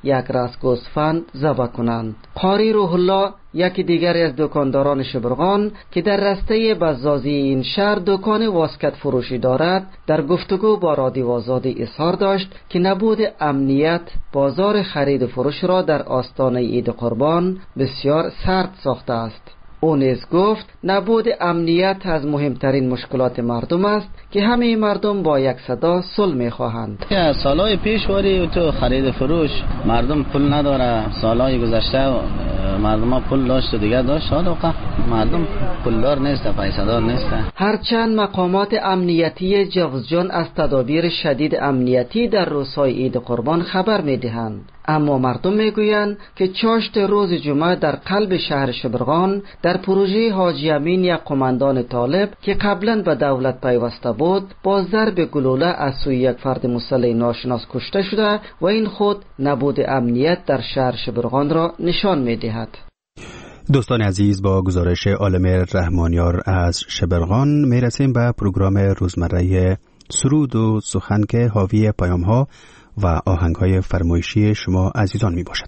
یک راس گوسفند ذبح کنند. قاری روح الله یکی دیگر از دکانداران شبرغان که در رسته بزازی این شهر دکان واسکت فروشی دارد در گفتگو با رادیو آزادی اظهار داشت که نبود امنیت بازار خرید و فروش را در آستانه عید قربان بسیار سرد ساخته است. او نیز گفت نبود امنیت از مهمترین مشکلات مردم است که همه مردم با یک صدا صلح می‌خواهند. سالهای پیش وری تو خرید فروش مردم پول نداره، سالهای گذشته مردم ها پول داشت و دیگه داشت، حالا مردم پولدار نیست، پیسه‌دار نیست. هرچند مقامات امنیتی جوزجان از تدابیر شدید امنیتی در روزهای عید قربان خبر می‌دهند، اما مردم میگویند که چاشت روز جمعه در قلب شهر شبرغان در پروژه حاجی امین یک قماندان طالب که قبلا به دولت پیوسته بود با ضرب گلوله از سوی یک فرد مسلح ناشناس کشته شده و این خود نبود امنیت در شهر شبرغان را نشان میدهد. دوستان عزیز، با گزارش عالم رحمانیار از شبرغان میرسیم به پروگرام روزمره سرود و سخن که حاوی پیام‌ها و آهنگ‌های فرمایشی شما عزیزان می باشد.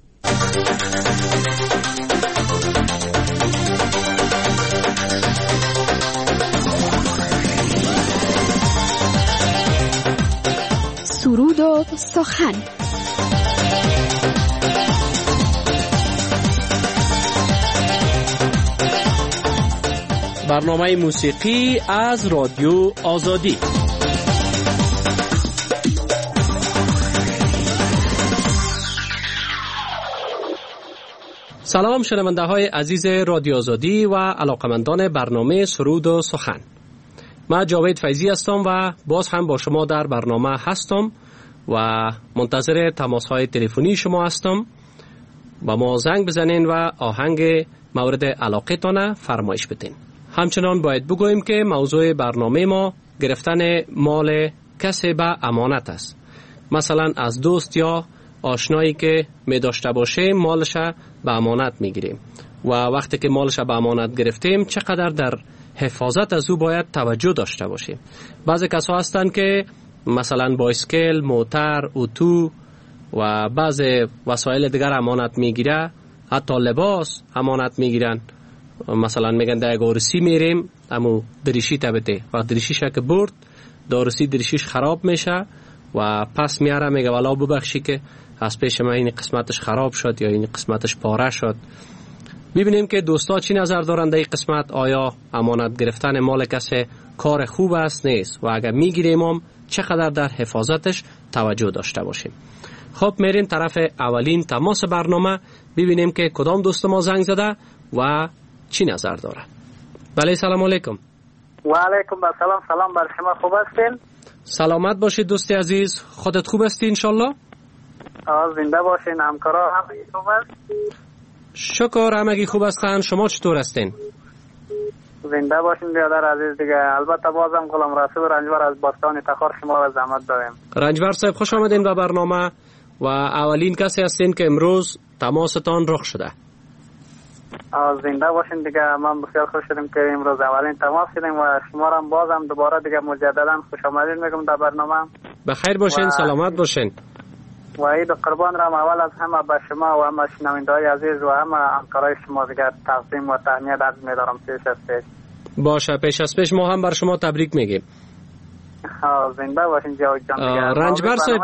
سرود و سخن. برنامه موسیقی از رادیو آزادی. سلام شنونده های عزیز رادیو آزادی و علاقمندان برنامه سرود و سخن. من جاوید فیضی هستم و باز هم با شما در برنامه هستم و منتظر تماس های تلفنی شما هستم و ما زنگ بزنین و آهنگ مورد علاقه تانه فرمایش بدین. همچنان باید بگوییم که موضوع برنامه ما گرفتن مال کسی به امانت است. مثلا از دوست یا آشنایی که می داشته باشه مالش به امانت می گیریم و وقتی که مالش به امانت گرفتیم چقدر در حفاظت از او باید توجه داشته باشیم. بعضی کسا هستند که مثلا بایسکل، موتر، اتو و بعضی وسایل دیگر امانت می گیره، حتی لباس امانت می گیرن. مثلا میگن در یک عرسی میریم اما دریشی تبته و دریشیش که برد دارسی دریشیش خراب میشه و پس میاره میگه والا ببخشی که از پیش من این قسمتش خراب شد یا این قسمتش پاره شد. ببینیم که دوستا چی نظر دارند در این قسمت. آیا امانت گرفتن مال کسی کار خوب است نیست و اگر میگیریم هم چقدر در حفاظتش توجه داشته باشیم. خب میریم طرف اولین تماس برنامه ببینیم که کدام دوست ما زنگ زده و چی نظر داره. بله سلام علیکم. و علیکم السلام. سلام بر شما، خوب هستین؟ سلامت باشید دوستی عزیز. خودت خوب هستی انشالله؟ زنده باشین. همکارا همگی خوب است؟ شکر همگی خوب هستن. شما چطور هستین؟ زنده باشین برادر عزیز دیگه. البته بازم غلام رسول رنجبر از باستان تخار شما را زحمت داریم. رنجبر صاحب خوش آمدین به برنامه و اولین کسی هستین که امروز تماستان رخ شده. زنده باشین دیگه. من بسیار خوش شدم که امروز اولین تماس شدیم و شما را بازم دوباره دیگه مجددا خوش آمدید میگم در برنامه. بخیر باشین، سلامت باشین. و عید قربان را اول از همه به شما و همه شنونده‌های عزیز و همه همکارای شما دیگه تقدیم و تهنیت عرض می‌دارم. پیش از پیش باشه، پیش از پیش ما هم بر شما تبریک میگیم. زنده باشین جاوید جان. رنجبر صاحب،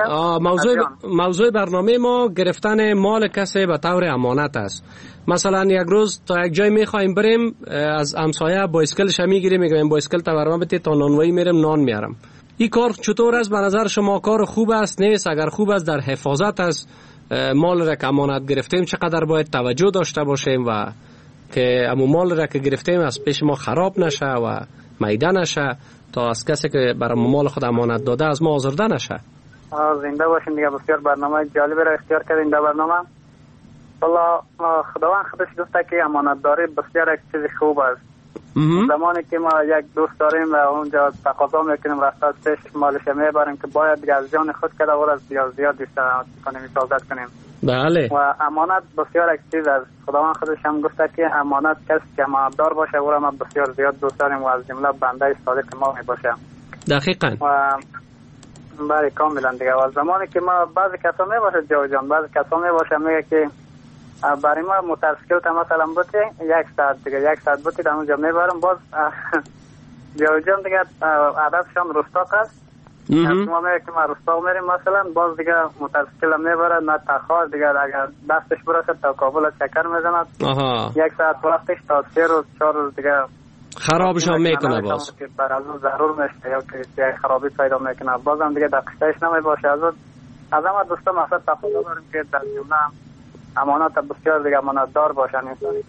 موضوع برنامه ما گرفتن مال کسی به طور امانت است. مثلا یک روز تا یک جای میخوایم بریم، از همسایه بایسکلش میگیریم میگیم بایسکل تا برام بده تا نانوایی میرم نان میارم. این کار چطور است به نظر شما؟ کار خوب است نیست؟ اگر خوب است در حفاظت از مال را که امانت گرفتیم چقدر باید توجه داشته باشیم و که امو مال را که گرفتیم از پیش ما خراب نشه و میده نشه تا از کسی که برای مال خود امانت داده از ما آزرده نشه. زنده باشین دیگه. بسیار برنامه جالبی را اختیار کردین در برنامه. والله خداوند خودش دوسته که امانت داری بسیار یک چیز خوب است. زمانی که ما یک دوست داریم و اونجا تقاضا میکنیم رفت از پیش مالش میبریم که باید دیگه از جان خود کده و از زیاد استفاده کنیم، حفاظت کنیم. بله. و امانت بسیار یک چیز است. خداوند خودش هم گفته که امانت کسی که امانت دار باشه او را ما بسیار زیاد دوست داریم و از جمله بنده صادق ما میباشه. دقیقاً. و بله کاملا دیگه. و زمانی که ما بعضی کسا میباشه جان، بعضی کسا میباشه میگه که برای ما موتورسیکل تا مثلا بوده 1 ساعت دیگه 1 ساعت بوده در اونجا میبرم باز جان دیگه عددشان رستاق است. ما میگه که ما رستاق میریم مثلا باز دیگه موتورسیکل میبره نه تخار دیگه اگر دستش برسه تا کابل چکر میزند 1 ساعت وقتش تا 3 روز 4 روز دیگه خرابشان میکنه باز بر از اون ضرور میشه یا که خرابی پیدا میکنه بازم دیگه دقیقش نمیباشه. از همه دوستا مقصد تقاضا داریم که در جمله امانات بسیار دیگه امانتدار باشن.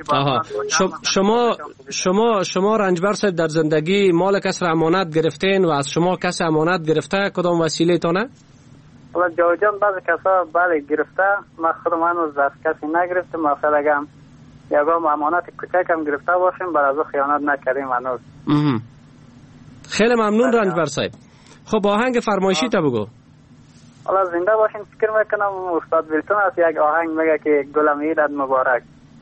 شما رنجبر صاحب در زندگی مال کس را امانت گرفتین و از شما کس امانت گرفته؟ کدام وسیله تانه؟ حالا جان بعضی کسا بله گرفته، من خودم هنوز از کسی نگرفتم. مثلا اگه یکم امانت کوچکم گرفته باشیم بر از خیانت نکردیم هنوز. خیلی ممنون رنجبر صاحب. خب آهنگ فرمایشی تا بگو. حالا زنده باشین. فکر میکنم استاد بلتون است یک آهنگ میگه که گلم عیدت مبارک.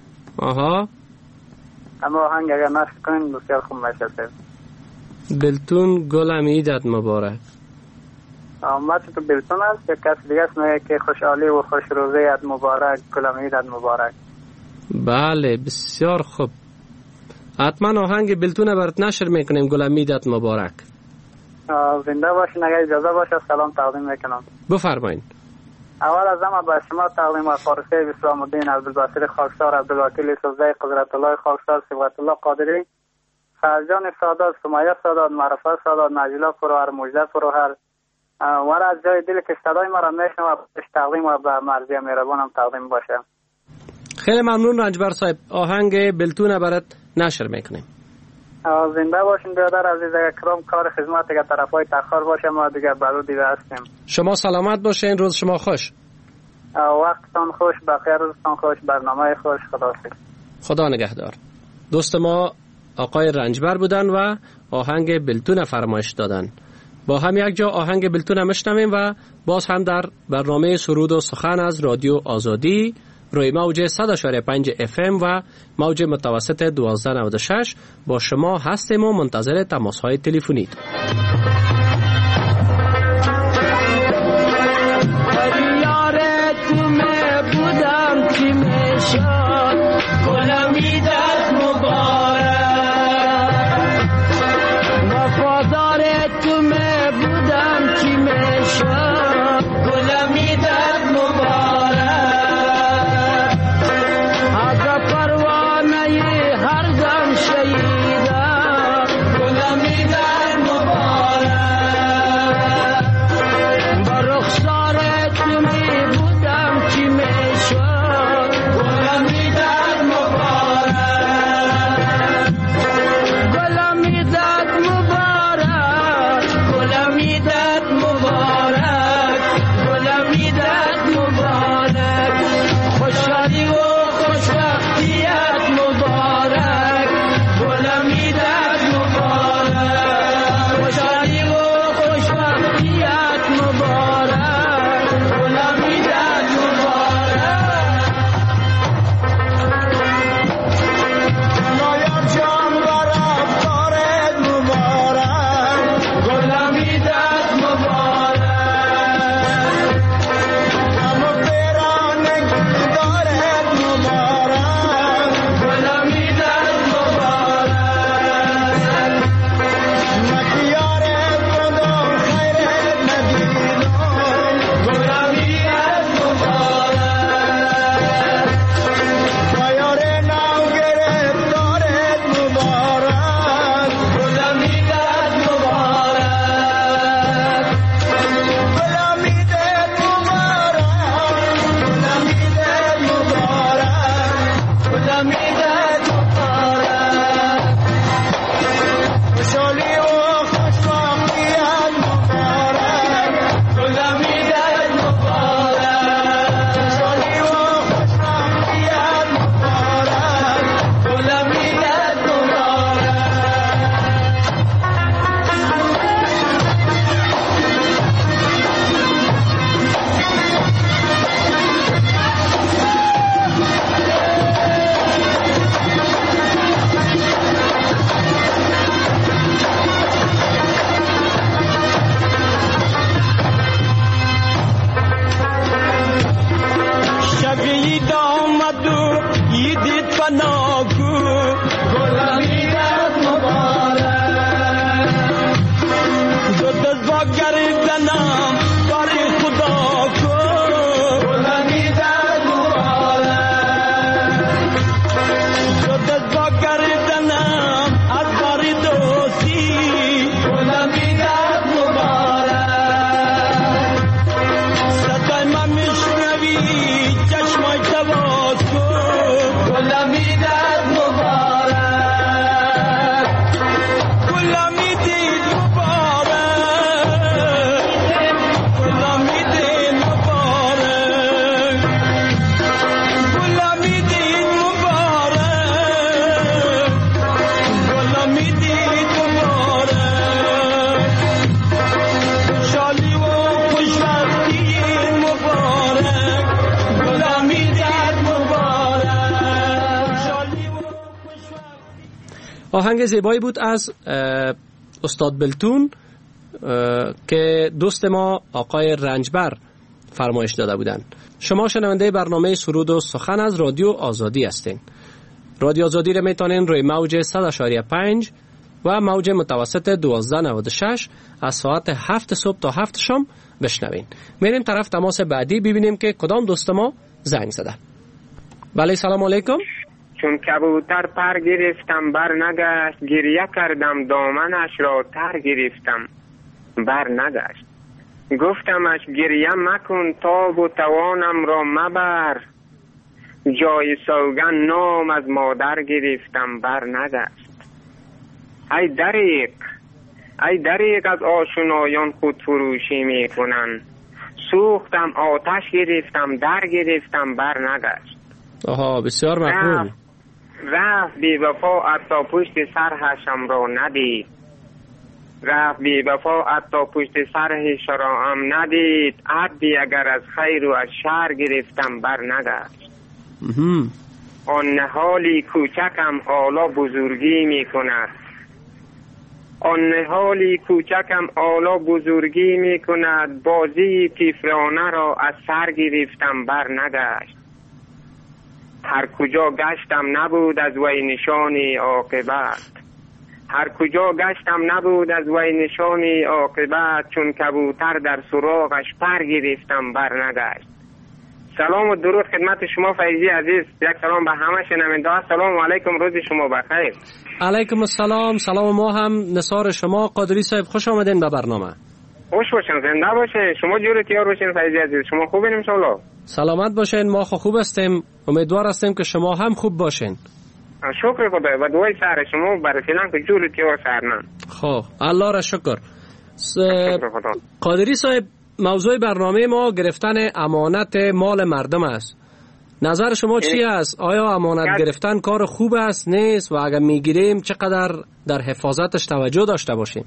اما آهنگ اگر نشر کنین بسیار خوب میشه. بلتون گلم عیدت مبارک. ما تو بلتون است یک کس دیگه است میگه که خوشحالی و خوش روزیت مبارک، گلم عیدت مبارک. بله بسیار خوب. حتما آهنگ بلتون برات نشر میکنیم گلم عیدت مبارک. زنده باشین. اگر اجازه باشه سلام تقدیم میکنم. بفرمایید. اول از همه به شما تقدیم فارسی اسلام الدین عبدالبصیر خاکسار، عبدالوکیل سوزده قدرت الله خاکسار، صبغت الله قادری، فرجان سادات، سمیه سادات، معرفه سادات، نجلا فروهر، مجده فروهر و از جای دل که صدای ما را میشنوه تقدیم و به مرضی مهربانم تقدیم باشه. خیلی ممنون رنجبر صاحب. آهنگ بلتون برات نشر میکنیم. زنده باشین برادر عزیز. اکرام کار خدمت دیگه طرفای تخار باشه. ما دیگه برو دیگه هستیم. شما سلامت باشین. روز شما خوش. وقتتان خوش. بقیه روزتان خوش. برنامه خوش. خداحافظ. خدا نگهدار. دوست ما آقای رنجبر بودن و آهنگ بلتون فرمایش دادن. با هم یک جا آهنگ بلتون میشنویم و باز هم در برنامه سرود و سخن از رادیو آزادی روی موج 100.5 FM و موج متوسط 1296 با شما هستیم و منتظر تماس‌های تلفنی. هر دم شهیدم گلمی در مبارک. بید آمد و یدید فناکو گلمی دست مبارک دو دست با گردنم باری خدا کو گلمی دست مبارک دو دست با گردنم از باری دوستی گلمی دست مبارک صدای من میشنوی چشمای تواز کن گلمی دست مبارک گلمی دید مبارک گلمی دید مبارک گلمی دید مبارک گلمی دید مبارک شالی و خوشبختی مبارک گلمی دید مبارک شالی و آهنگ زیبایی بود از استاد بلتون که دوست ما آقای رنجبر فرمایش داده بودند. شما شنونده برنامه سرود و سخن از رادیو آزادی هستین. رادیو آزادی را میتونین روی موج 100.5 و موج متوسط 1296 از ساعت 7 صبح تا 7 شام بشنوین. میریم طرف تماس بعدی ببینیم که کدام دوست ما زنگ زدن. بله سلام علیکم. چون کبوتر پر گرفتم بر نگشت گریه کردم دامنش را تر گرفتم بر نگشت گفتمش گریه مکن تاب و توانم را مبر جای سوگن نام از مادر گرفتم بر نگشت ای دریق از آشنایان خود فروشی میکنن سوختم آتش گرفتم در گرفتم بر نگشت آها بسیار مقبول. رفت بی وفا حتی پشت سرهشم را ندید رفت بی وفا حتی پشت سرهش را هم ندید عبدی اگر از خیر و از شر گرفتم بر نگشت آن نهالی کوچکم حالا بزرگی می کند آن نهالی کوچکم حالا بزرگی می کند بازی طفلانه را از سر گرفتم بر نگشت هر کجا گشتم نبود از وی نشانی عاقبت هر کجا گشتم نبود از وی نشانی عاقبت چون کبوتر در سراغش پر گرفتم بر نگشت. سلام و درود خدمت شما فیضی عزیز. یک سلام به همه شنونده ها. سلام علیکم، روز شما بخیر. علیکم السلام. سلام ما هم نثار شما. قادری صاحب خوش آمدین به برنامه. خوش باشین، زنده باشین، شما جور تیار باشین فیضی عزیز. شما خوبین ان شاء الله؟ سلامت باشین، ما خوب هستیم. امیدوار هستیم که شما هم خوب باشین. شکر خدای و دعای سر شما برای فعلا که جور تیار سرنن. خب الله را شکر. قادری صاحب موضوع برنامه ما گرفتن امانت مال مردم است. نظر شما چی است؟ آیا امانت گرفتن کار خوب است نیست و اگر میگیریم چقدر در حفاظتش توجه داشته باشیم؟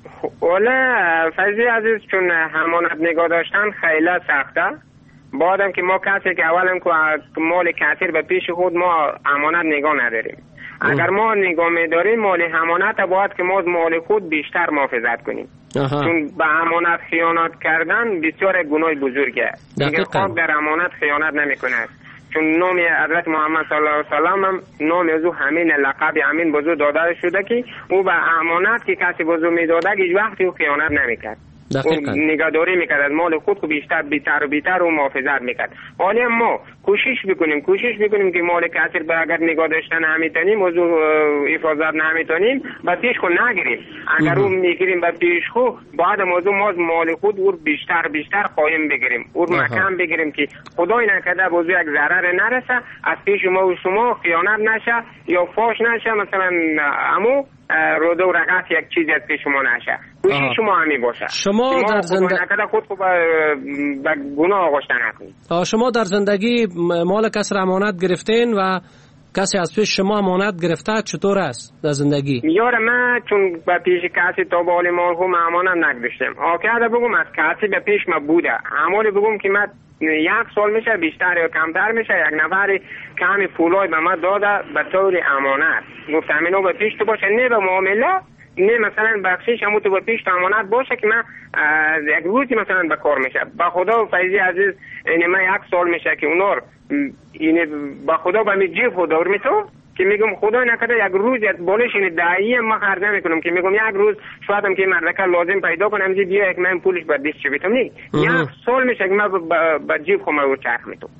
والا فیضی عزیز چون امانت نگاه داشتن خیلی سخته. بعدم که ما کسی که اولم که مال کثیر به پیش خود ما امانت نگاه نداریم. اگر ما نگاه می‌داریم مال امانت باید که ما مال خود بیشتر محافظت کنیم. چون به امانت خیانت کردن بسیار گناه بزرگه. دیگه خود در امانت خیانت نمی‌کنه. چون نام حضرت محمد صلی الله علیه و سلم هم نام از او همین لقب همین بزرگ داده شده که او به امانت که کسی بزرگ می‌داده هیچ وقتی او خیانت نمی‌کرد. نگهداری میکرد از مال خود کو بیشتر و محافظت میکرد. حالا ما کوشش بکنیم که مال کثیر به اگر نگاه داشتن نمیتونیم و حفاظت نمیتونیم به پیش خود نگیریم. اگر اون میگیریم به پیش خود بعد موضوع ما مال خود اور بیشتر قایم بگیریم، اور مکان بگیریم که خدای نکرده موضوع یک ضرر نرسه از پیش ما و شما خیانت نشه یا فاش نشه، مثلا امو رود و رقص یک چیزی از که شما نشه. کوشش شما همین باشه. شما در زندگی خود به گناه آغشته نکنید. شما در زندگی مال کسی را امانت گرفتین و کسی از پیش شما امانت گرفته چطور است در زندگی؟ یار من چون به پیش کسی تا بالی مرحوم امانت نگذاشتم. آکاده بگم از کسی به پیش ما بوده. عمالی بگم که من یک سال میشه بیشتر یا کمتر میشه یک نفری که همین پولای به من داده به طور امانت. گفتم اینو به پیش تو باشه نه به معامله نه مثلا بخشش همون تو پیش امانت باشه که من یک روزی مثلا به کار میشه. با خدا فیضی عزیز یعنی من 1 سال میشه که اونا یعنی با خدا به می جیب خدا میتو که میگم خدا نکرده یک روز بالش این دایی ما خرج نمیکنم که میگم یک روز شاید هم که مردکه لازم پیدا کنم زی بیا یک من پولش به دست بیتم نی 1 سال میشه که من به جیب خودم رو چرخ میتم.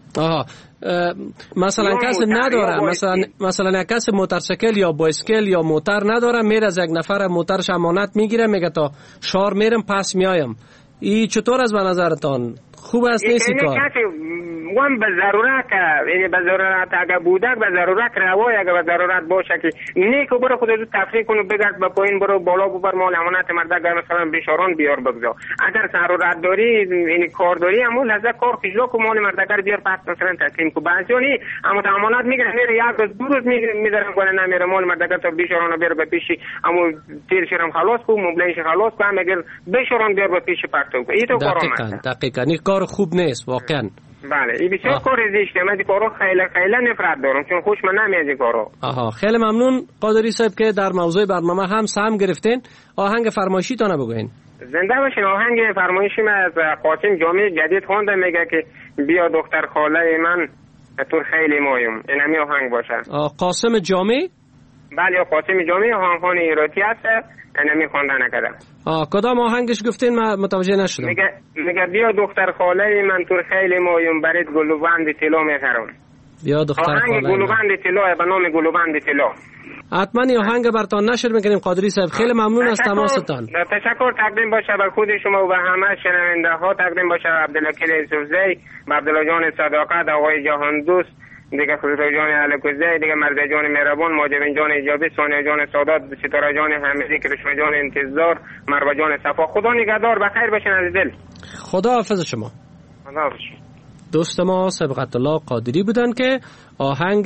مثلا کسی نداره، مثلا کسی موتورسیکل یا بایسکل یا موتور نداره، میره از یک نفر موتورش امانت میگیره میگه تا شهر میرم پس میایم. این چطور از به نظرتان خوب است نیست کار؟ وام به ضرورت یعنی به ضرورت اگه بوده به ضرورت روای اگه به ضرورت باشه که نیکو برو خودت تفریح کنو بگرد با پایین برو بالا ببر مال امانت مردک مثلا بیشاران بیار بگذار. اگر ضرورت داری یعنی کار داری همون لحظه کار پیشلا کو مال مردک بیار پس مثلا تسلیم کو. بعضی اما امانت میگیره میره یک روز 2 روز میذارن کنه نمیره مال مردک تا بیشاران بیار به پیشی اما تیرشم خلاص کو مبلنش خلاص کو مگر بیشاران بیار به پیش پرتو کو. این تو کارام دقیقاً این کار خوب نیست واقعا. بله این بسیار کار زشته. من این کارو خیلی نفرت دارم چون خوش من نمیاد این کارو. خیلی ممنون قادری صاحب که در موضوع برنامه هم سهم گرفتین. آهنگ فرمایشی تا بگوین. زنده باشین. آهنگ فرمایشی من از قاسم جامی جدید خوندم میگه که بیا دختر خاله من تو خیلی مایم. این همین آهنگ باشه. قاسم جامی؟ بله قاسم جامی آهنگخوان ایراتی هست. این همین خواندن نکردم. کدام آهنگش گفتین من متوجه نشدم. میگه بیا دختر خاله من تو خیلی مایم برات گلوبند طلا میخرم. بیا دختر خاله. آهنگ گلوبند طلا به نام گلوبند طلا. حتما این آهنگ براتون نشر میکنیم قادری صاحب. خیلی ممنون از تماستان. تشکر. تقدیم باشه به خود شما و به همه شنونده ها. تقدیم باشه عبدالوکیل یوسفزی، عبدالله جان صداقت، آقای جهان دوست، دیگه خسرو جان علکوزی، دیگه مرد جان مهربان، ماجبین جان ایجابی، ثانیه جان سادات، ستاره جان حمیدی، کرشمه جان انتظار، مروه جان صفا. خدا نگهدار. بخیر باشین از دل. خدا حافظ شما. خدا حافظ. دوست ما سبقت الله قادری بودن که آهنگ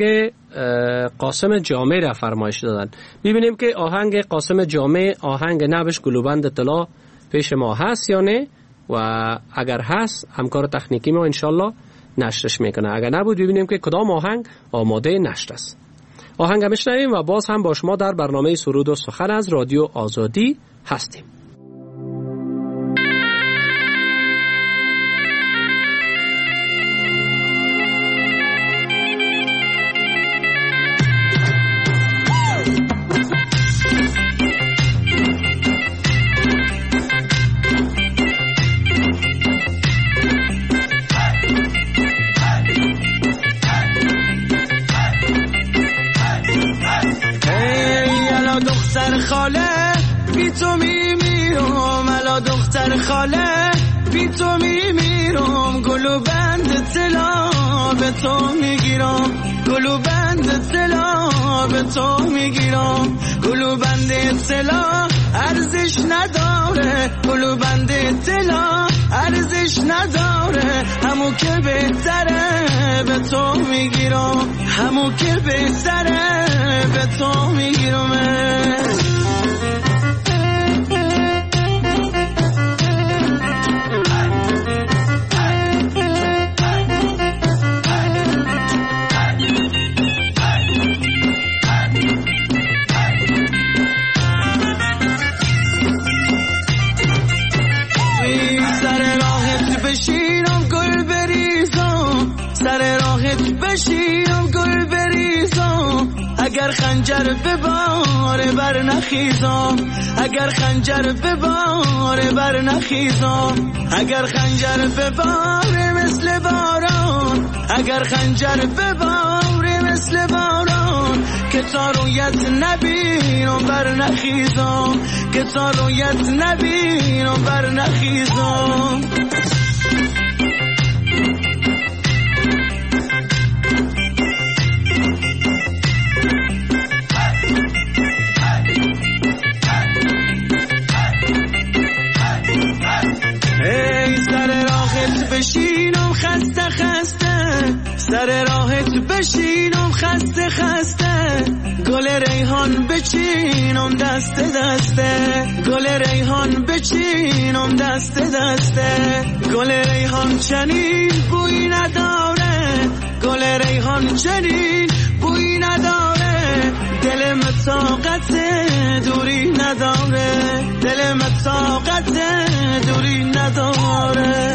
قاسم جامع را فرمایش دادن. ببینیم که آهنگ قاسم جامع آهنگ نوش گلوبند طلا پیش ما هست یا نه، و اگر هست همکار تکنیکی ما انشالله نشرش میکنه. اگر نبود ببینیم که کدام آهنگ آماده نشر است. آهنگ میشنویم و باز هم با شما در برنامه سرود و سخن از رادیو آزادی هستیم. خاله بی تو میمیرم، الا دختر خاله بی تو میمیرم، گلو بند طلا به تو میگیرم، گلو بند طلا به تو میگیرم، گلو بند طلا ارزش نداره، گلو بند طلا ارزش نداره، همو که بهتره به تو میگیرم، همو که بهتره به تو میگیرم. بشینم گل بریزم، اگر خنجر به بار بر نخیزم، اگر خنجر به بار بر نخیزم، اگر خنجر به بار مثل باران، اگر خنجر به بار مثل باران، که تا رویت نبینم بر نخیزم، که تا رویت نبینم بر نخیزم. بشینم خسته خسته، سر راحت بشینم خسته خسته، گل ریحان بچینم دست دسته، گل ریحان بچینم دست دسته، گل ریحان چنین بوی نداره، گل ریحان چنین بوی نداره، دلم طاقت دوری نداره، دل من طاقت دوری نداره.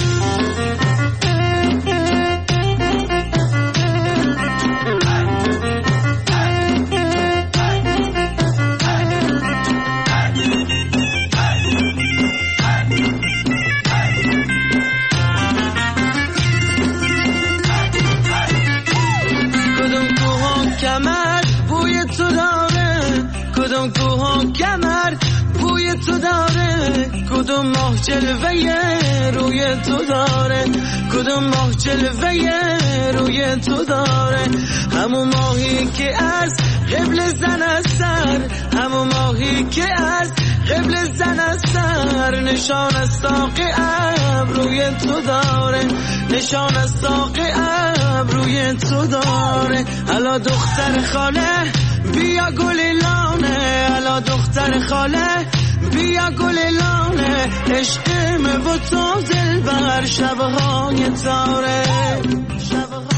کدوم کوه کمر بوی تو داره، کدوم ماه جلوه روی تو داره، کدوم ماه جلوه روی تو داره. همون ماهی که از قبل زن از سر، همون ماهی که از قبل زن از سر، نشان از ساق ابروی تو داره، نشان از ساق ابروی تو داره. الا دختر خاله بیا گل لانه، الا دختر خاله بیا گل لانه، عشقم و تو دلبر شبهای تاره، شبهای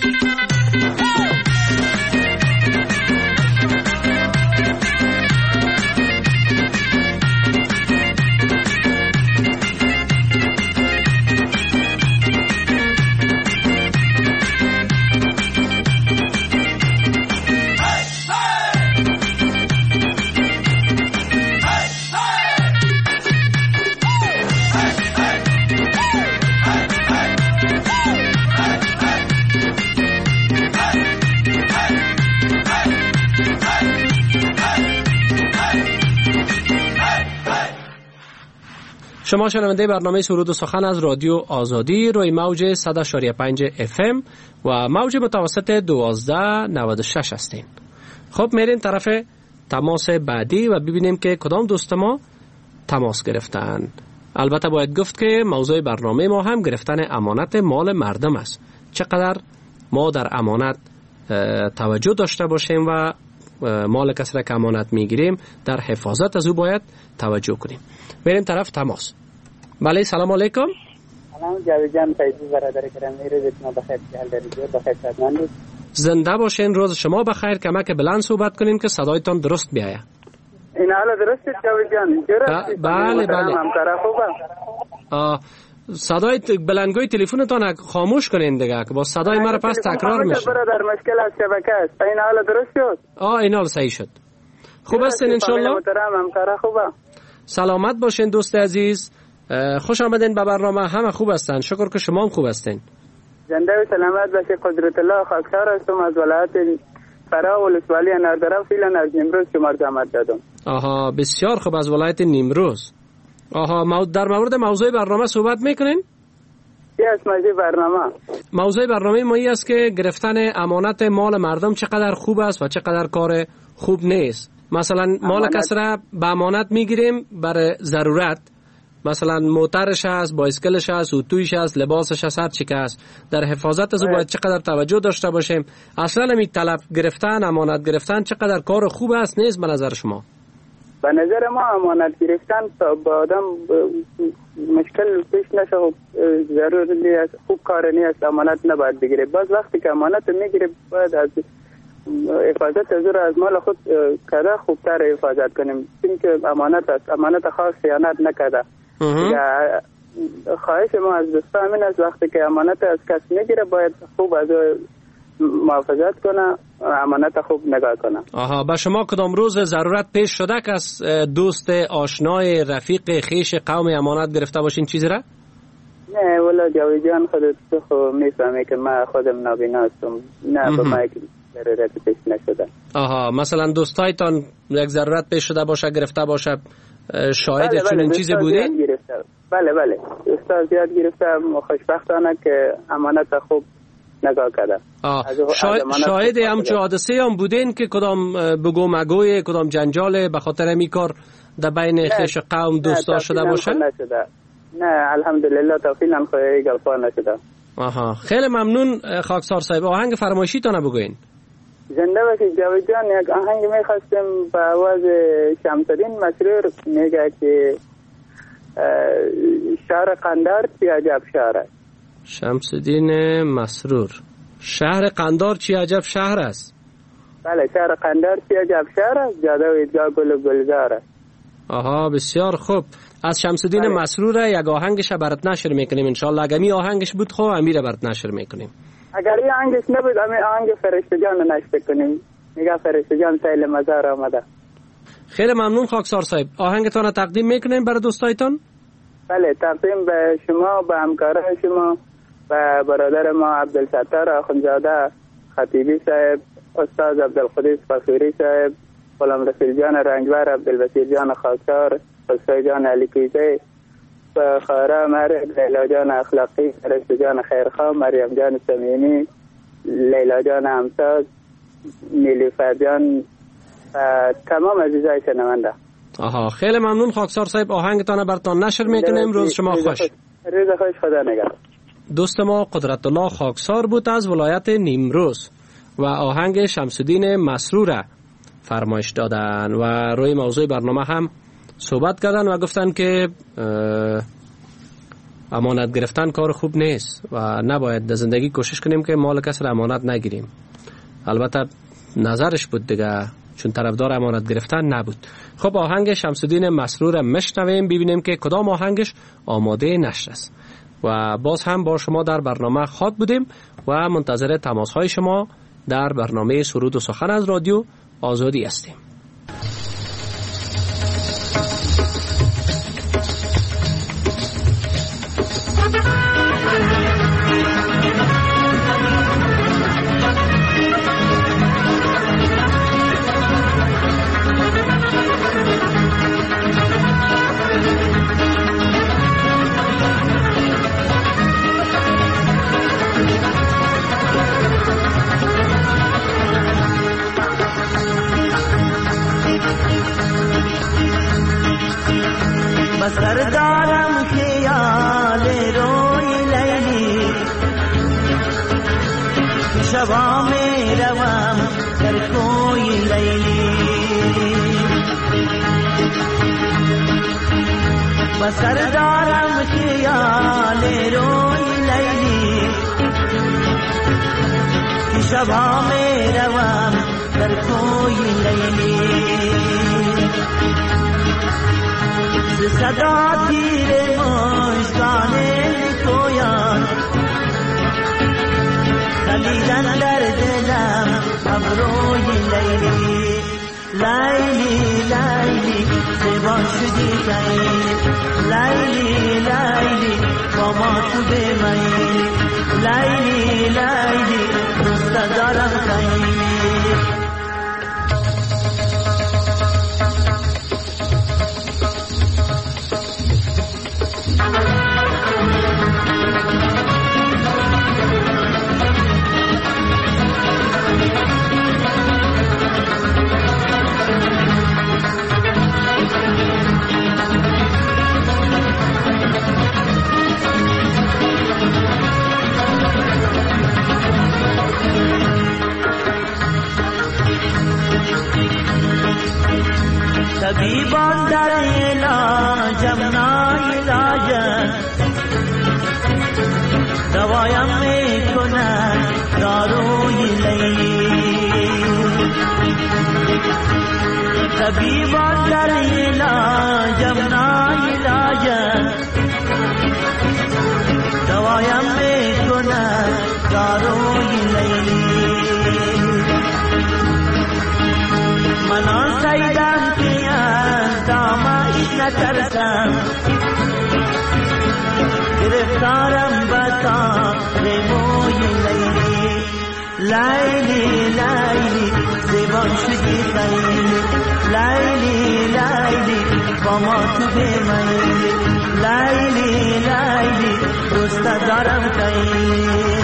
شما شنونده برنامه سرود و سخن از رادیو آزادی روی موج 100.5 FM و موج متوسط 1296 هستین. خب میریم طرف تماس بعدی و ببینیم که کدام دوست ما تماس گرفتن. البته باید گفت که موضوع برنامه ما هم گرفتن امانت مال مردم است. چقدر ما در امانت توجه داشته باشیم و مال کسی را که امانت میگیریم در حفاظت از او باید توجه کنیم. میریم طرف تماس. بله سلام علیکم. سلام جاوید جان، فیضی برادر گرامی، روزتون بخیر، حال دارید؟ بخیر سلامت. زنده باشین، روز شما بخیر. کمک بلند صحبت کنیم که صدایتان درست بیاید. این حالا درست است جاوید جان؟ بله بله. صدای بلندگوی تلفنتان خاموش کنین دیگه که با صدای مرا پس تکرار میشه. برادر مشکل از شبکه است. این حالا درست شد؟ این حال صحیح شد. خوب هستین ان شاء الله؟ سلامت باشین دوست عزیز. خوش آمدین به برنامه. همه خوب هستن، شکر که شما هم خوب هستین. زنده و سلامت باشید. قدرت الله خاکسار هستم از ولایت فرا ولسوالی اناردرا، فعلا از نیمروز شما زحمت دادم. آها بسیار خوب، از ولایت نیمروز. آها در مورد موضوع برنامه صحبت میکنین؟ از موضوع برنامه. موضوع برنامه ما است که گرفتن امانت مال مردم چقدر خوب است و چقدر کار خوب نیست. مثلا مال کسی را به امانت میگیریم برای ضرورت، مثلا موترش هست، بایسکلش هست، اتویش هست، لباسش هست، هر چی که هست، در حفاظت از او باید چقدر توجه داشته باشیم. اصلا می طلب گرفتن، امانت گرفتن چقدر کار خوب است نیست به نظر شما؟ به نظر ما امانت گرفتن تا با آدم مشکل پیش نشه، ضروری است، خوب کار نیست، امانت نباید بگیره. باز وقتی که امانت میگیره باید از حفاظت از از مال خود کده خوبتر حفاظت کنیم، چون که امانت است، امانت خواهد خیانت نکده. خواهش ما از دوستا همین است، وقتی که امانت از کس میگیره باید خوب از محافظت کنه، امانت خوب نگاه کنه. با شما کدام روز ضرورت پیش شده که از دوست، آشنای، رفیق، خیش قوم امانت گرفته باشین چیزی را؟ نه والا جاوید جان، خودت تو میفهمی که من خودم نابینا هستم، نه به ما ضرورت پیش نشده. مثلا دوستایتان یک ضرورت پیش شده باشه، گرفته باشه، شاهد چنین چیزی بودین؟ بله دوستا زیاد گرفتم، خوشبختانه که امانت خوب نگاه کرده. شاهد همچون حادثه هم بودین که کدام بگو مگوی، کدام جنجال به خاطر این کار در بین خیش قوم دوستا شده باشه؟ نه الحمدلله توفیقا خیلی گلفا نشده. خیلی ممنون خاکسار صاحب. آهنگ فرمایشی تانه بگوین. زنده باشید جاوید جان. یک آهنگ میخواستم با آواز شمس‌الدین مسرور، میگه که شهر قندار چی عجب شهر است. شمس‌الدین مسرور، شهر قندار چی عجب شهر است. بله شهر قندار سیاج افشار جاده و ایدگاه گل و گلزاره. آها بسیار خوب. از شمس‌الدین مسرور یک آهنگش برات نشر میکنیم انشالله. اگر می آهنگش بود خب امیر برات نشر میکنیم. اگر این آهنگش نبود امی آهنگ فرشته جان نشر کنیم. میگه فرشته جان سیل مزار آمده. خیلی ممنون خاکسار صاحب. آهنگتان تقدیم میکنیم برای دوستایتان. بله تقدیم به شما، به همکاران شما، به برادر ما عبدالستار آخوندزاده خطیبی صاحب، استاد عبدالقدیس قصوری صاحب، غلام رسول جان رنجبر، عبدالبصیر جان خاکسار، خسرو جان علی کویزه، خارا مرد، لیلا جان اخلاقی، فرشته جان خیرخواه، مریم جان سمینی، لیلا جان همساز، نیلوفر جان، تمام عزیزای شنونده. آها خیلی ممنون خاکسار صاحب. آهنگتان براتان نشر میکنیم. روز شما خوش. روز خوش، خدا نگهدار. دوست ما قدرت الله خاکسار بود از ولایت نیمروز و آهنگ شمس‌الدین مسرور فرمایش دادن و روی موضوع برنامه هم صحبت کردن و گفتن که امانت گرفتن کار خوب نیست و نباید در زندگی کوشش کنیم که مال کسی را امانت نگیریم. البته نظرش بود دیگه، چون طرفدار امانت گرفتن نبود. خب آهنگ شمس‌الدین مسرور میشنویم، ببینیم که کدام آهنگش آماده نشر است. و باز هم با شما در برنامه خاط بودیم و منتظر تماس های شما در برنامه سرود و سخن از رادیو آزادی هستیم. سردارم خیال روی لیلی، شبا می روم در کوی لیلی، و سردارم خیال روی لیلی، شبا می روم در کوی لیلی، صدا تیر مژگان کویان خلیدن در دلم ابروی لیلی، لیلی لیلی زبا شدی خیلی، لیلی لیلی با ما تو بمیلی، لیلی لیلی دوست دارم خیلی. طبیبان در علاجم ناعلاجن، دوایم میکنن داروی لیلی، طبیبان در علاجم ناعلاجن، دوایم میکنن داروی لیلی، من آن سیدم که از دامایش نترسم، گرفتارم بتا موی لیلی، لیلی لیلی زبان شدی خیلی، لیلی لیلی با ما تو بمیلی، لیلی لیلی دوست دارم خیلی.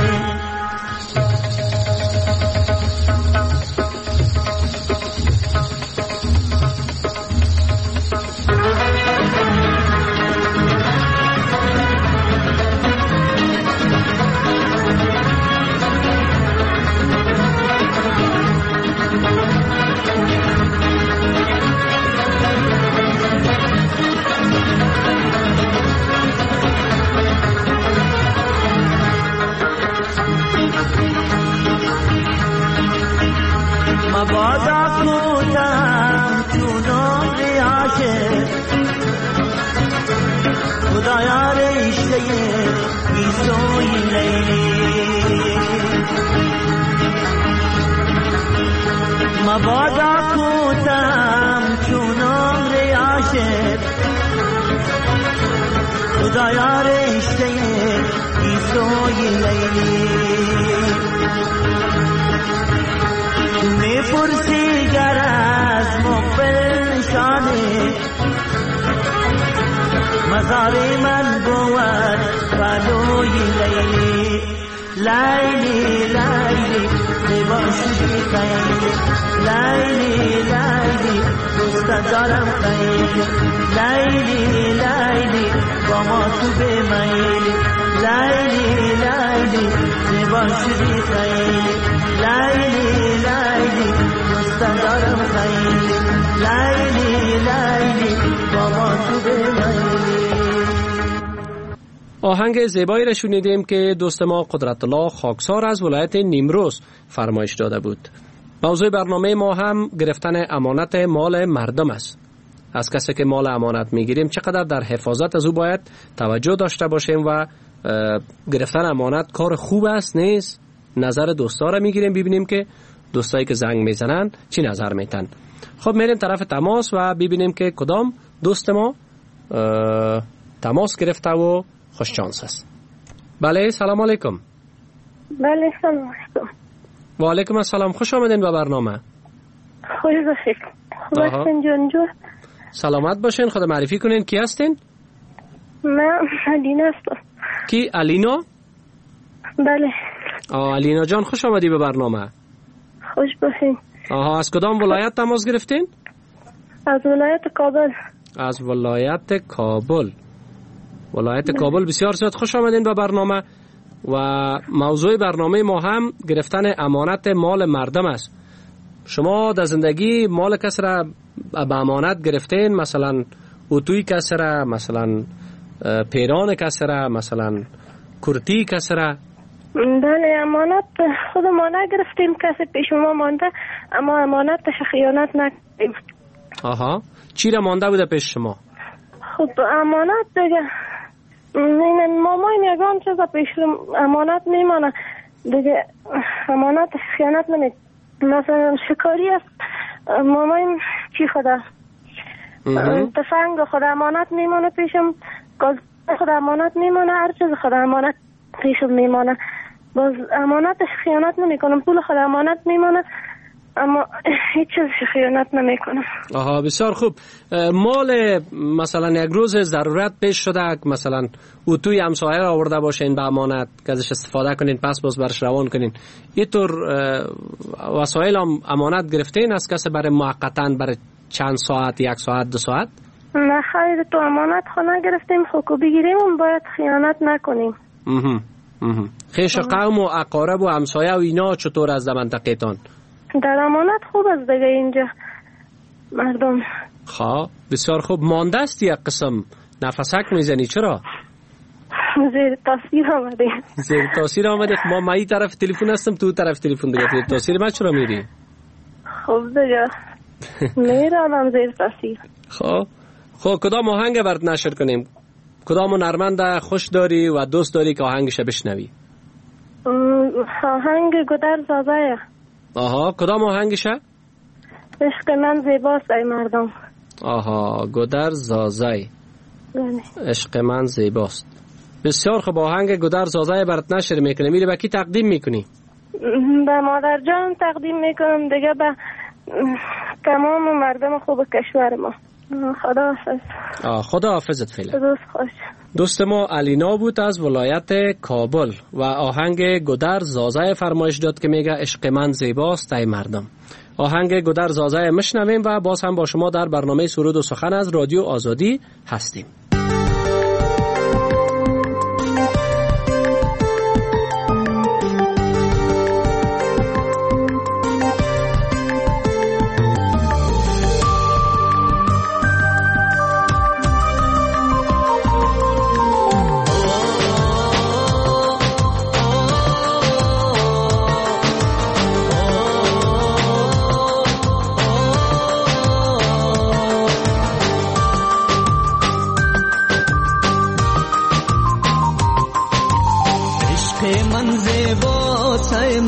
مبادا کودم تو نامه عاشق خدایا رشته بیزوی لیلی مبادا کودم تو نامه عاشق خدایا رشته بیزوی لیلی میپرسی گر از مقبل نشانه مزار من بود بالوی لیلی لیلی لیلی زیبا شدی خیلی لیلی لیلی دوست دارم خیلی لیلی لیلی با ما تو بمیلی لیلی لیلی زیبا شدی خیلی لیلی لیلی دوست دارم خیلی لیلی لیلی با ما تو بمیلی. آهنگ زیبایی را شنیدیم که دوست ما قدرت الله خاکسار از ولایت نیمروز فرمایش داده بود. موضوع برنامه ما هم گرفتن امانت مال مردم است. از کسی که مال امانت میگیریم چقدر در حفاظت از او باید توجه داشته باشیم و گرفتن امانت کار خوب است نیست. نظر دوستا را میگیریم ببینیم که دوستایی که زنگ میزنن چی نظر میتن. خب میریم طرف تماس و ببینیم که کدام دوست ما تماس گرفته و خوش شانس است. بله سلام علیکم. بله سلام علیکم. و علیکم السلام، خوش آمدین به برنامه. خوش باشید. خوب هستین جان؟ سلامت باشین. خود معرفی کنین کی هستین؟ من الینا هستم. کی الینا؟ بله. الینا جان خوش آمدی به برنامه. خوش باشین. از کدام ولایت تماس گرفتین؟ از ولایت کابل. از ولایت کابل. ولایت کابل بسیار زیاد خوش آمدین به برنامه و موضوع برنامه ما هم گرفتن امانت مال مردم است. شما در زندگی مال کسی را به امانت گرفتین؟ مثلا اتوی کسی را، مثلا پیران کسی را، مثلا کرتی کسی را؟ بله امانت خودمان نگرفتیم، کسی پیش ما مانده اما امانتش خیانت نکردیم. چی را مانده بوده پیش شما؟ خب امانت دیگه این مامای نگان چیزا پیش امانت میمانه دیگه، امانت خیانت نمی. مثلا شکاری است مامای چی خدا تفنگ خود امانت میمانه پیشم، گاز خود امانت میمانه، هر چیز خود امانت پیشم میمانه. باز امانتش خیانت نمی کنم، پول خود امانت میمانه اما هیچ چیز خیانت نمی کنم. بسیار خوب. مال مثلا یک روز ضرورت پیش شده مثلا اتوی همسایه را آورده باشین به امانت که ازش استفاده کنین پس باز برش روان کنین، اینطور وسایل هم امانت گرفتین از کسی برای موقتا برای چند ساعت، 1 ساعت 2 ساعت؟ نه خیر، تو امانت خانه گرفتیم خب بگیریم باید خیانت نکنیم. خیش قوم و اقارب و همسایه و اینا چطور از منطقه تان؟ در امانت خوب است دیگه اینجا مردم. بسیار خوب. مانده است یک قسم نفسک میزنی چرا؟ زیر تاثیر آمده. زیر تاثیر آمده. ما این طرف تلفن هستم تو طرف تلفن دیگه، زیر تاثیر من چرا میری؟ خب دیگه میرم زیر تاثیر. خب کدام آهنگ برات نشر کنیم؟ کدام هنرمند خوش داری و دوست داری که آهنگش بشنوی؟ آهنگ گودر زازایه. کدام آهنگشه؟ عشق من زیباست ای مردم. گودر زازای. عشق من زیباست. بسیار خوب. آهنگ گودر زازای برات نشر میکنه. میری به کی تقدیم میکنی؟ به مادر جان تقدیم میکنم دیگه، به تمام مردم خوب کشور ما. خدا حافظ. خدا حافظت فعلا. روز خوش. دوست ما الینا بود از ولایت کابل و آهنگ گودر زازای فرمایش داد که میگه عشق من زیباست ای مردم. آهنگ گودر زازای مشنویم و باز هم با شما در برنامه سرود و سخن از رادیو آزادی هستیم.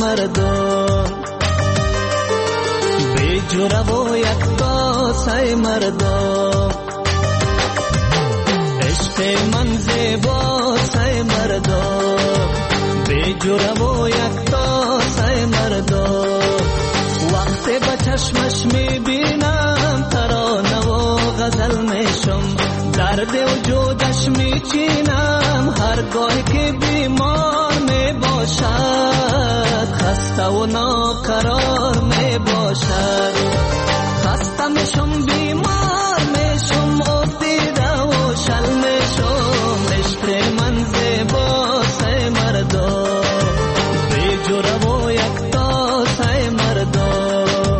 مردم بی جوره و یک کاسه مردم عشق من زیباسه مردم بی جوره و یک کاسه مردم وقتی به چشمش میبینم ترانه و غزل میشم درد وجودش میچینم هرگاه که بیمار میباشد خسته و ناقرار میباشد خسته میشم بیمار میشم افتیده و شل میشم عشق من زیباسه مردم بی جوره و یک تاسه مردم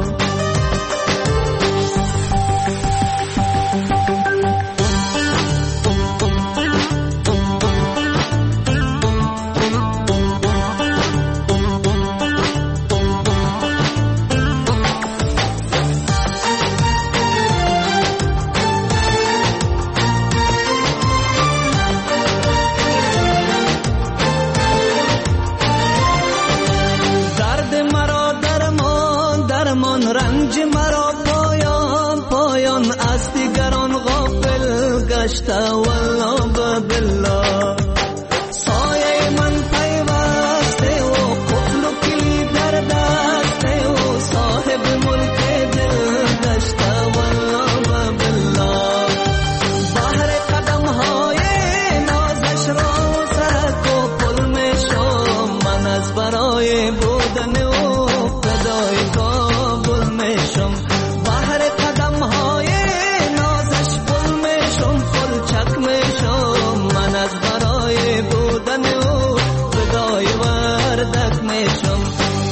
رنج مرا پایان پایان از دیگران غافل گشته والله بالله سایه من پیوسته و قفل و کلی در دسته و صاحب ملک دل گشته والله بالله بحر قدم های نازش را سرک و پل میشم من از برای بودن و فدای بحر قدم های نازش پل میشم پل چک میشم من از برای بودن او فدای وردک میشم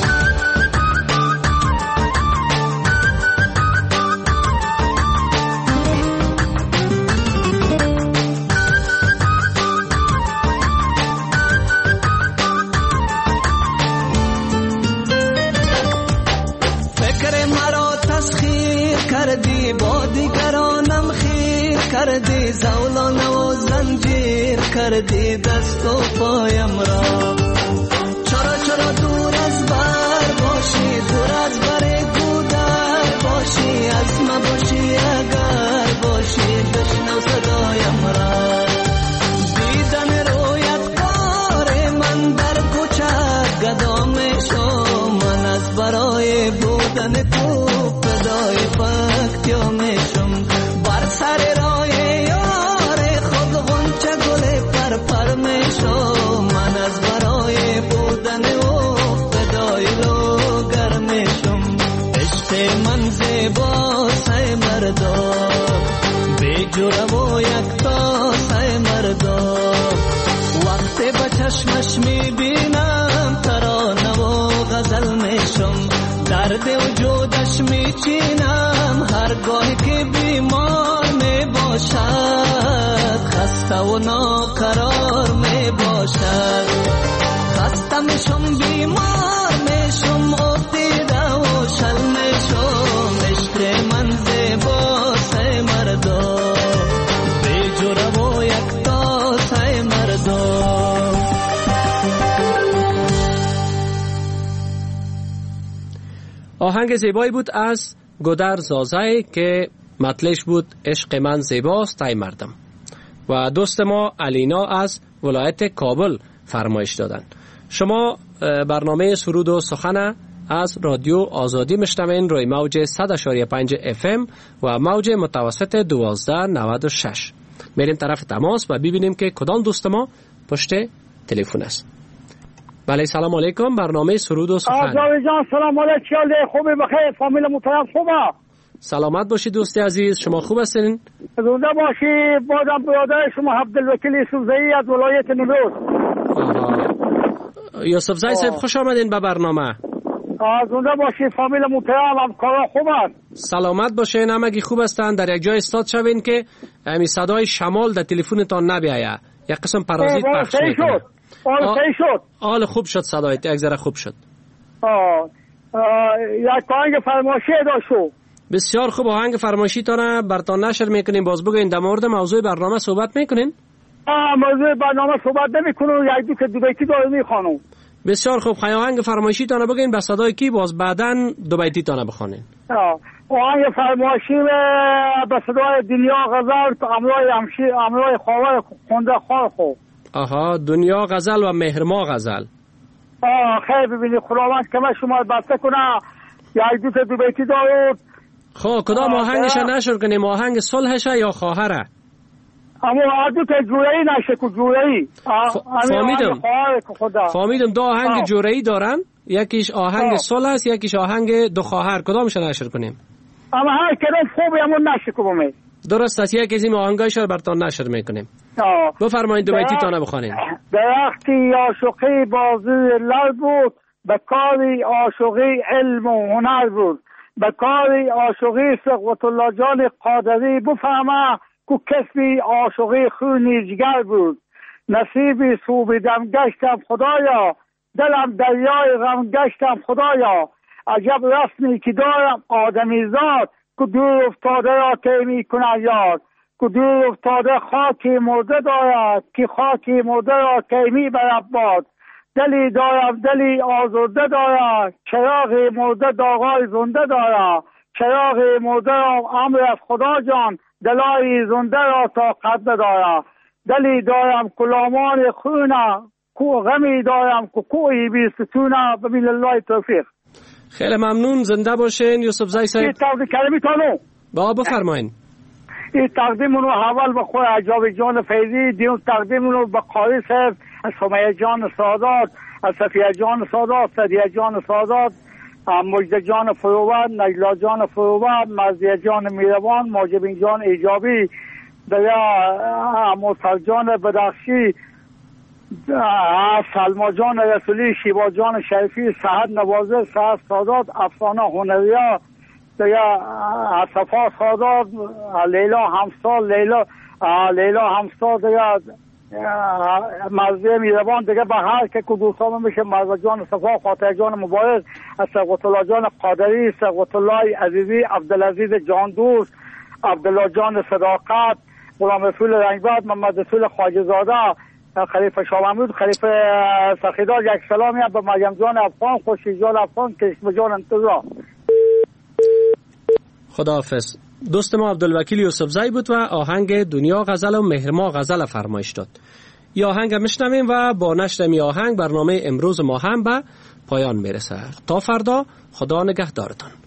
کردی با دیگرانم خیر کردی زولان و زنجیر کردی دست و پایم را چرا دور از بر باشی دور از بر گودر باشی از ما باشی اگر باشی بشنو صدایم را دیدن رویت کار من در کوچه گدا میشم من از برای بودن تو فدای پاکتیا میشم بر سر راه یار خود غنچه گل پر میشم من از برای بودن او فدای لوگر میشم عشق من زیباسه مردم بی جوره و یک تاسه مردم وقتی به چشمش میبینم ترانه و غزل میشم درد وجودش میچینم هرگاه که بیمار میباشد خسته و ناقرار میباشد خسته میشم بیمار میشم افتیده و شل میشم عشق من زیباسه مردم بی جوره و یک تاسه مردم آهنگ زیبایی بود از گودر زازای که مطلعش بود عشق من زیباست ای مردم و دوست ما علینا از ولایت کابل فرمایش دادن. شما برنامه سرود و سخن از رادیو آزادی میشنوین روی موج 100.5 FM و موج متوسط 1296. میریم طرف تماس و ببینیم که کدام دوست ما پشت تلفن است. بله سلام علیکم، برنامه سرود و سخن. آزاوی جان سلام علیکم، خوبی بخیر، فامیل محترم خوبه؟ سلامت باشید دوست عزیز، شما خوب هستین؟ زنده باشی. بازم برادر شما عبدالوکیل یوسفزئی از ولایت نیمروز. یوسفزئی صاحب خوش آمدین به برنامه. زنده باشی فامیل محترم، همکارا خوب است؟ سلامت باشین، همگی خوب هستن. در یک جای استاد شوین که همین صدای شمال در تلفنتان نبیاید، یک قسم پرازیت پخش میکنه. صحیح شد. حال خوب شد، صدایت یک ذره خوب شد. یک آهنگ فرمایشی داشتو. بسیار خوب، آهنگ فرمایشی تانه براتون نشر میکنیم. باز بگوین در مورد موضوع برنامه صحبت میکنین؟ موضوع برنامه صحبت نمیکنم، یک دو که دو بیتی داره میخوانم. بسیار خوب. آهنگ فرمایشی تانه بگین به صدای کی، باز بعداً دو بیتی تانه بخونین. آهنگ فرمایشی به صدای دنیا غزل امروی خواهر خونده خواه خوب. آها، دنیا غزل و مهرما غزل. خیلی ببینید خداوند که من شما بسته کنه یک دو بیتی دارود. خب کدام آهنگش نشر کنیم؟ آهنگ صلحشه یا خواهره؟ اما دو تا جورایی نشه که جورایی. فهمیدم. دو آهنگ جورایی دارن، یکیش آهنگ صلح است، یکیش آهنگ دو خواهر. کدامش نشر کنیم؟ اما هر کدام خوبه همون نشر کنیم. درست است، یکی از این آهنگایش رو براتون نشر میکنیم. بفرمایید دو بیتی تانه بخونین. درختی عاشقی بازوی لر بود، به کاری عاشقی علم و هنر بود. به کاری عاشقی ثروت الله جان قادری بفهمه که کسبی عاشقی خونی جگر بود. نصیبی صوبیدم گشتم خدایا، دلم دریای غم گشتم خدایا. عجب رسمی که دارم آدمی زاد، که دور افتاده را تیمی کنه یاد. که دور افتاده خاکی مرده دارد، که خاکی مرده را تیمی برد باد. دلی دارم دلی آزرده دارد، چراغی مرده داغای زنده دارد. چراغی مرده را امر از خدا جان، دلای زنده را طاقت دارد. دلی دارم کلامان خونه، کو غمی دارم که کوی بی ستونه. ببین الله توفیق. خیلی ممنون، زنده باشین یوسف زی صاحب. کلمی تانو با بفرمایین. این تقدیم رو اول به خود عجاب جان فیضی، دیون تقدیم رو به قاری صاحب، از سمیه جان سادات، از صفیه جان سادات، صدیه جان سادات، مجد جان فروبر، نجلا جان فروبر، مرزیه جان میروان، ماجبین جان ایجابی، مرسل جان بدخشی، سلما جان رسولی، شیبا جان شریفی، سعد نوازه، سعد سادات، افسانه هنریا، صفا سادات، لیلا همسال، لیلا همسال، مرزیه میروان، دیگه به هر که دوستان میشه مرزا جان صفا، خاطر جان مبارک، از ثروت الله جان قادری، ثروت الله عزیزی، عبدالعزیز جان دوست، عبدالله جان صداقت، غلام رسول رنگباد، محمد رسول خواجه زاده، خلیفه شاه محمود، خلیفه سخیدار. یک سلامی هم به مریم جان افغان، خوشی جان افغان، کشم جان انتظار. خداحافظ. دوست ما عبدالوکیل یوسف زی بود و آهنگ دنیا غزل و مهرما غزل فرمایش داد. این آهنگ میشنویم و با نشر این آهنگ برنامه امروز ما هم به پایان میرسه. تا فردا، خدا نگهدارتان.